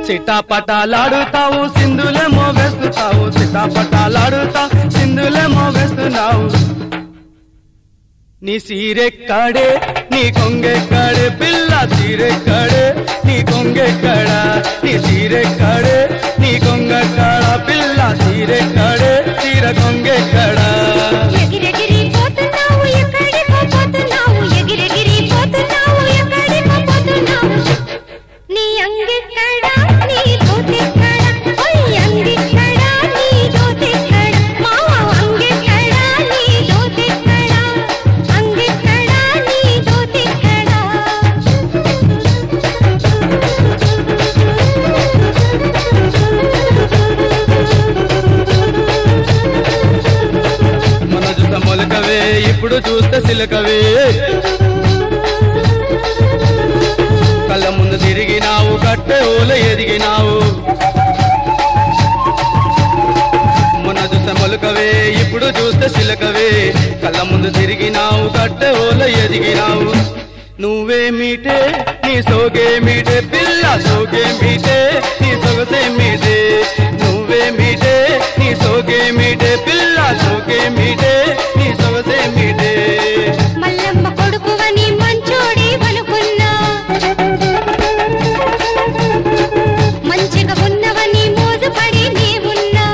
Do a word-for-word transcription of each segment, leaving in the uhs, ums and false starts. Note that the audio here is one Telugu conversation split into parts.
చిటాపటాలాడుతావు సింధులేమో వేస్తున్నావు, చిటాపటాలాడుతావు సింధులేమో వేస్తున్నావు. నీ సీరెక్కడే నీ కొంగెక్కడే పిల్ల సీరెక్కడే నీ కొంగెక్కడా, నీ సీరెక్కడే నీ కొంగెక్కడ పిల్ల సీరెక్కడే సీర కొంగెక్కడా. ఎగిరెగిరి పోతున్నావు ఎక్కడికో పోతున్నావు, ఎగిరెగిరి పోతున్నావు ఎక్కడికో పోతున్నావు. నీ అంగెక్కడా నీ దోతెక్కడా, ఓయ్ అంగెక్కడా నీ దోతెక్కడా, మావా అంగెక్కడా నీ దోతెక్కడా, అంగెక్కడా నీ దోతెక్కడా. మన చూత మొలకవే ఇప్పుడు చూస్తే సిలకవే, కళ్ళ ముందు తిరిగినావు కట్టె ఓల ఎదిగినావు. మన చూత మొలకవే ఇప్పుడు చూస్తే సిలకవే, కళ్ళ ముందు తిరిగినావు కట్టె ఓల ఎదిగినావు. నువ్వే మీటే నీ సోగే మీటే పిల్ల సోగే మీటే నీ సొగసే మీటే, నువ్వే మీటే నీ సోగే మీటే పిల్ల సోగే మీటే నీ సొగసే మీటే. మల్లమ్మ కొడుకువని మంచోడి వనుకున్నా, మంచిగా ఉన్నవని మోజుపడి నీవున్నా.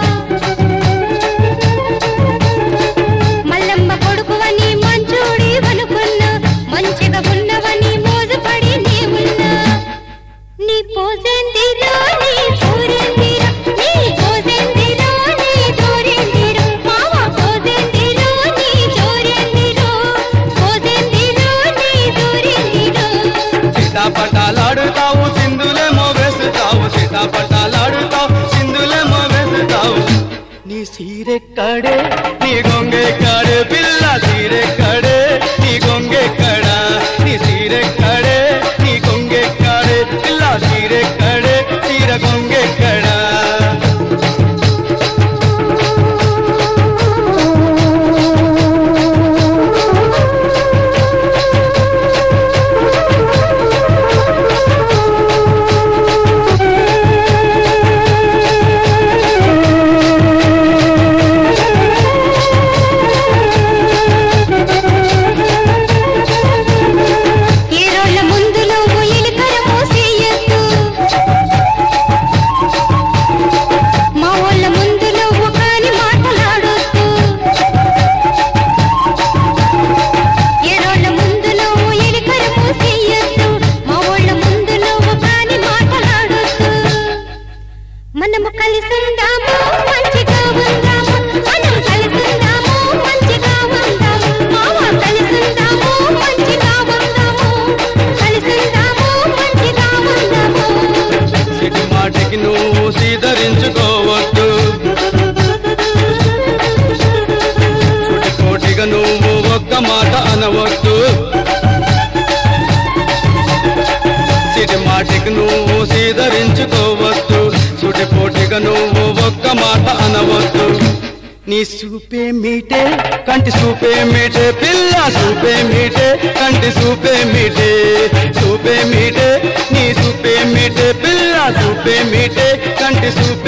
మల్లమ్మ కొడుకువని మంచోడి వనుకున్నా, మంచిగా ఉన్నవని మోజుపడి నీవున్నా. నీ పోసెందిరో నీ చూరెందిరో, నీ పోసెందిరో నీ చూరెందిరో, మావా పోసెందిరో నీ చూరెందిరో, పోసెందిరో నీ చూరెందిరో. చిటాపటాలాడుతావు సింధులేమో వేస్తావు, చిటాపటాలాడుతావు సింధులేమో వేస్తావు. నీ సీరెక్కడే నీ గొంగెక్కడే పిల్ల సీరెక్కడే నీ గొంగెక్కడా, నీ సీరెక్కడే నీ గొంగెక్కడే పిల్ల సీరెక్కడే సీర గొంగెక్కడా. ఈ రోజుల ముందు నువ్వు ఎలుకల మోసేయొద్దు, మా వాళ్ళ ముందు నువ్వు కాని మాటలాడొద్దు. ఈ రోజుల ముందు నువ్వు ఎలుకల మోసేయొద్దు, మా వాళ్ళ ముందు నువ్వు కాని మాటలాడొద్దు. మనము కలిసుందాము మంచిగా ఉందాము, మనం కలిసుందాము మంచిగా ఉందాము, మావా కలిసుందాము మంచిగా ఉందాము, కలిసుందాము మంచిగా ఉందాము. సిటి మాటికి నువ్వు సీదరించుకోవద్దు, కోటిగా నువ్వు ఒక్క మాట అనవద్దు. సిటి మాటికి నువ్వు సీదరించుకోవద్దు, సుటిపోటిగా నువ్వు ఒక్క మాట అనవద్దు. నీ సూపే మీటే కంటి సూపే మీటే పిల్ల సూపే మీటే కంటి సూపే మీటే, సూపే మీటే నీ సూపే మీటే పిల్ల సూపే మీటే కంటి సూపే